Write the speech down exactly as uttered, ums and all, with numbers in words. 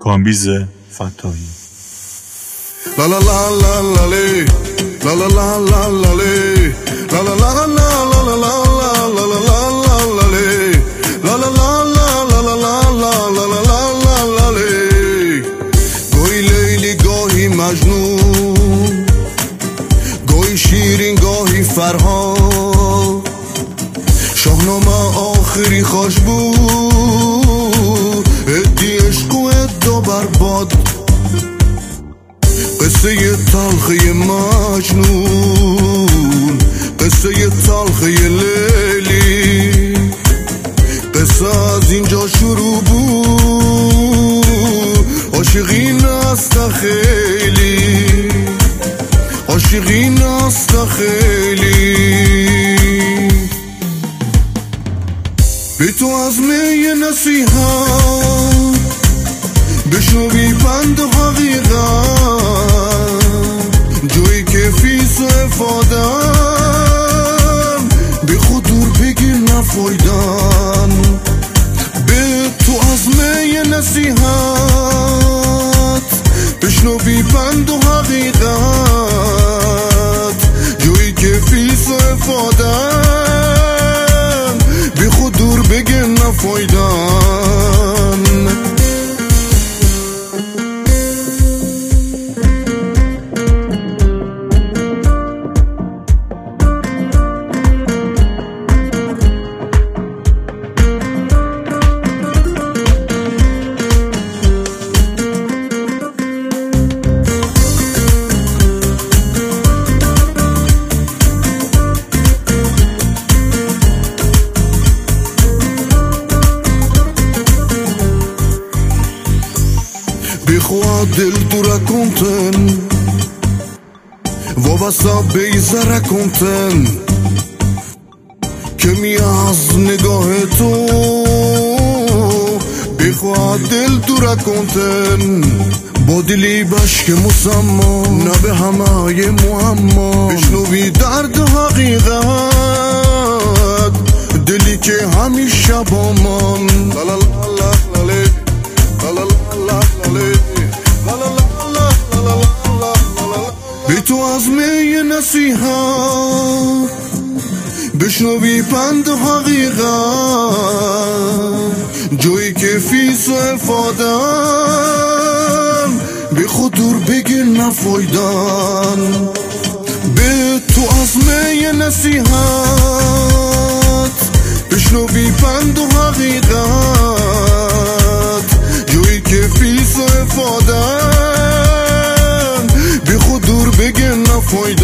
کامبیز فتاحی. لا لا لا لا لا لی لا لا لا لا لا لی لا لا لا لا لا لا لا لا لا لا لی لا لا لا لا لا لا لا لا لا لا لی. گاهی لیلی گاهی مجنون، گاهی شیرین گاهی فرهاد، شاهنامه آخری خوش بود، ادی عشق و ادا برباد، قصه تلخی مجنون، قصه تلخی لیلی، قصه از اینجا شروع بود، عاشقی نست خیلی، عاشقی نست خیلی. به تو از می نصیحت بشنوی پند و حقیقت، جایی که فیس و افادن به خود دور بگیر نفایدن. به تو از می نصیحت بشنوی پند و حقیقت، جایی که فیس و افادن به خود دور بگیر نفایدن. Del tu racconten, vova sa beiza racconten, که می از نگاه تو بخواه دل تو رکونتن، با دلی بشک مسما نه به همه معما، بشنوی درد حقیقت، دلی که همیشه با من. لا لا لا لا لا لا لا لا لا. به تو از می نصیحت بشنوی پند و حقیقت، جایی که فیس و افادن به خود دور بگیر نفایدن. به تو از می نصیحت بشنوی پند و حقیقت، جایی که فیس و افادن به خود دور بگیر نفایدن.